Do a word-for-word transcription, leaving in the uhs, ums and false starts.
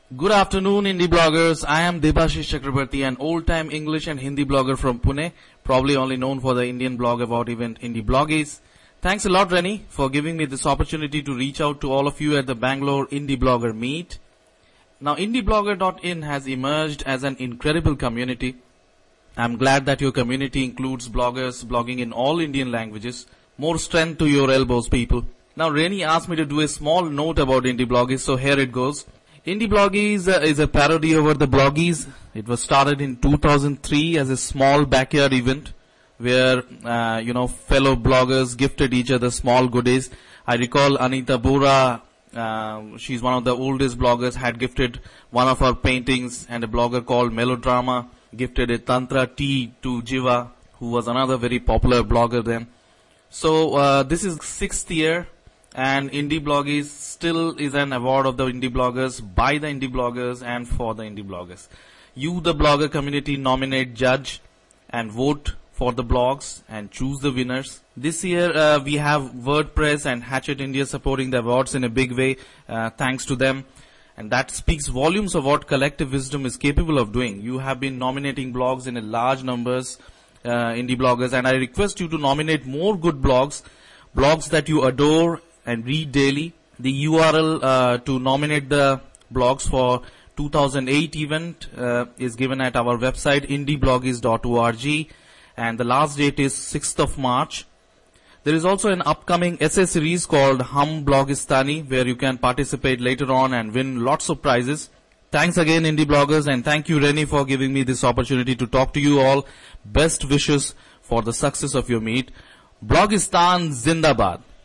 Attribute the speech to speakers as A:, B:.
A: Good afternoon, Indie bloggers. I am Debashish Chakrabarti, an old-time English and Hindi blogger from Pune, probably only known for the Indian Blog Award event Indie Bloggies. Thanks a lot, Rennie, for giving me this opportunity to reach out to all of you at the Bangalore Indie Blogger Meet. Now, indie blogger dot in has emerged as an incredible community. I'm glad that your community includes bloggers blogging in all Indian languages. More strength to your elbows, people. Now, Rennie asked me to do a small note about Indie Bloggies, so here it goes. Indie Bloggies uh, is a parody over the Bloggies. It was started in two thousand three as a small backyard event where, uh, you know, fellow bloggers gifted each other small goodies. I recall Anita Bora, uh, she's one of the oldest bloggers, had gifted one of her paintings, and a blogger called Melodrama gifted a Tantra tea to Jiva, who was another very popular blogger then. So uh, this is sixth year. And Indie Bloggies still is an award of the indie bloggers, by the indie bloggers, and for the indie bloggers. You, the blogger community, nominate, judge, and vote for the blogs and choose the winners. This year, uh, we have WordPress and Hatchet India supporting the awards in a big way, uh, thanks to them. And that speaks volumes of what collective wisdom is capable of doing. You have been nominating blogs in a large numbers, uh, indie bloggers, and I request you to nominate more good blogs, blogs that you adore and read daily. The U R L uh, to nominate the blogs for two thousand eight event uh, is given at our website indie bloggies dot org, and the last date is sixth of March. There is also an upcoming essay series called Hum Blogistani, where you can participate later on and win lots of prizes. Thanks again, indie bloggers, and thank you, Rennie, for giving me this opportunity to talk to you all. Best wishes for the success of your meet. Blogistan Zindabad.